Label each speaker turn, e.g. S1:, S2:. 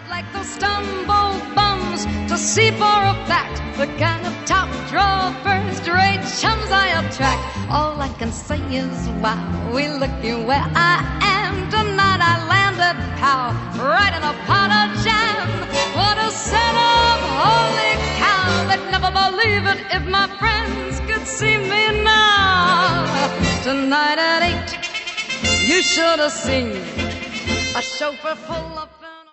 S1: like those stumble bums to see for a fact the kind of top draw first-rate chums I attract. All I can say is, wow, we looking where I am tonight. I landed, pow, right in a pot of jam. What a setup, holy cow! They'd never believe it if my friends could see me now. Tonight at 8, you should have seen a chauffeur full of